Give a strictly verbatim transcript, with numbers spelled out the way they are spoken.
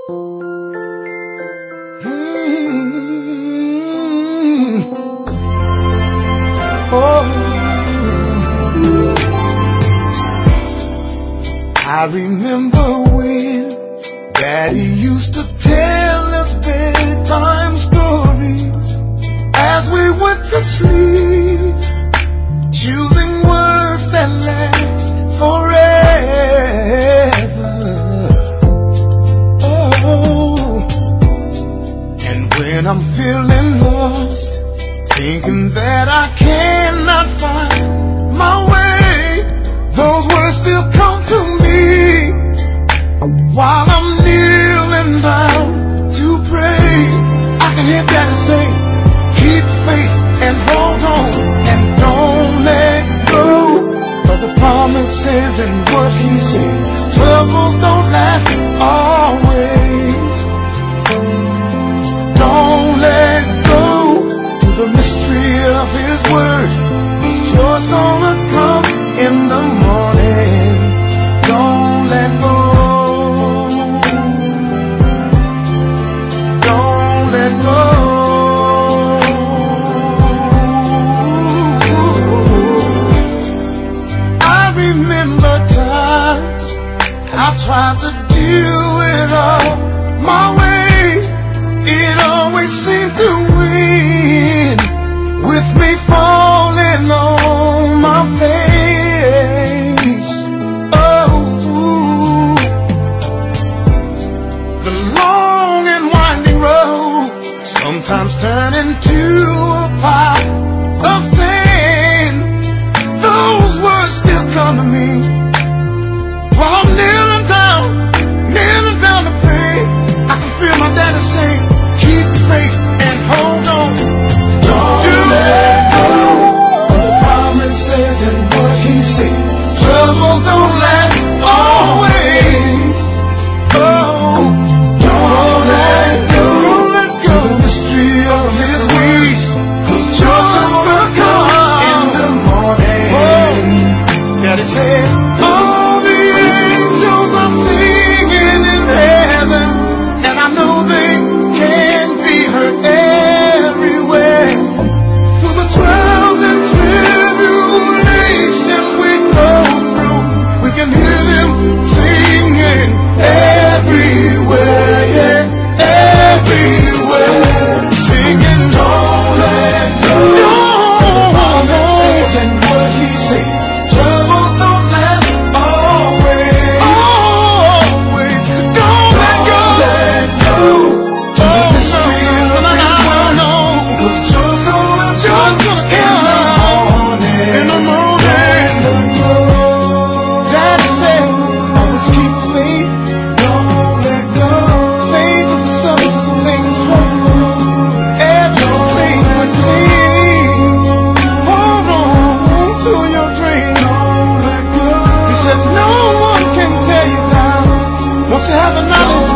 I remember when Daddy used to tell us bedtime stories as we went to sleep, choosing words that last forever. Oh, and when I'm feeling lost, thinking that I cannot find my way, those words still come to me while I'm kneeling down to pray. I can hear Daddy say, keep faith and hold on and don't let go of the promises and what He said. Troubles don't last always. Don't let go of the mystery of His word. Joy's gonna come in the morning. Don't let go. Don't let go. I remember times I tried to do it all my way. It always seemed to win, with me falling on my face. Oh, the long and winding road sometimes turn into a pile of sand. Those words still come to me while I'm kneeling down, kneeling down to pray. I can feel my Daddy say, keep faith and hold on. Don't let go of the promises and what He said. Troubles don't last always. Oh, don't let go of the mystery of His ways, 'cause joy's gonna come in the morning. Oh, Daddy said, all the angels are singing in heaven, and I know they can be heard everywhere. Through the trials and tribulations we go through, we can hear them singing everywhere, yeah, everywhere. Singing, don't let go. Don't promises and what He said. Troubles don't last always. Always. Don't let go. Let go. Oh, no, no, no, 'cause joy's gonna come in the morning. Daddy said, always keep faith. Don't let go. Faith is the substance of things hoped for, everything foreseen. Hold on to your dream. Don't let go. He said no one can tear you down once you have a knowledge